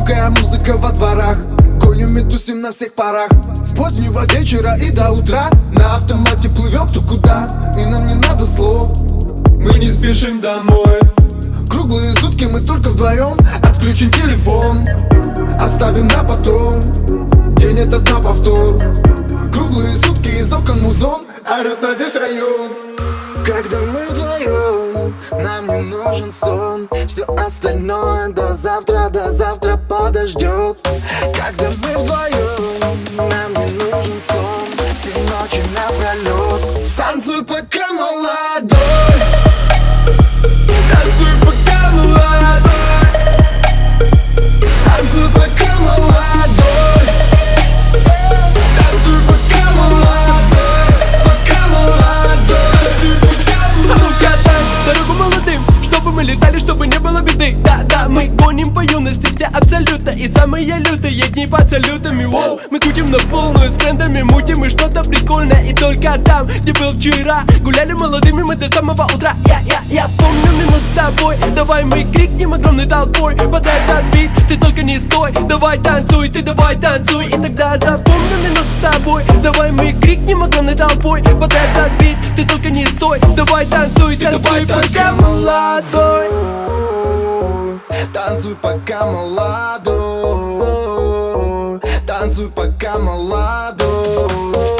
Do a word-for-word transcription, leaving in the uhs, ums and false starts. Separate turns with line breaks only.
громкая музыка во дворах. Гоним и тусим на всех парах. С позднего вечера и до утра на автомате плывем кто куда. И нам не надо слов, мы не спешим домой. Круглые сутки мы только вдвоем. Отключим телефон, оставим на потом. День этот на повтор. Круглые сутки из окон музон орёт на весь район. Когда мы вдвоем, нам не нужен сон. Все остальное до завтра, до завтра подождет. Когда мы вдвоем, нам не нужен сон. Все ночи напролет. Танцуй, пока молодой. Танцуй, пока молодой. Танцуй, пока молодой. Танцуй, пока молодой. Пока молодой. Танцуй, пока молодой.
Дорогу молодым, чтобы мы летали, чтобы не было беды. Да-да, мы гоним по юности, все абсолютно. И самые лютые дни под салютами. Воу, мы крутим на полную, с френдами мутим и что-то прикольное. И только там, где был вчера, гуляли молодыми мы до самого утра. Я, я, я помню минут с тобой. Давай мы крикнем огромной толпой под этот бит, ты только не стой. Давай танцуй, ты давай танцуй. И тогда запомню минут с тобой. Давай мы крикнем огромной толпой под этот бит, ты только не стой. Давай танцуй, ты танцуй, пока молодой.
Танцуй, пока молодой. Танцуй, пока молодой.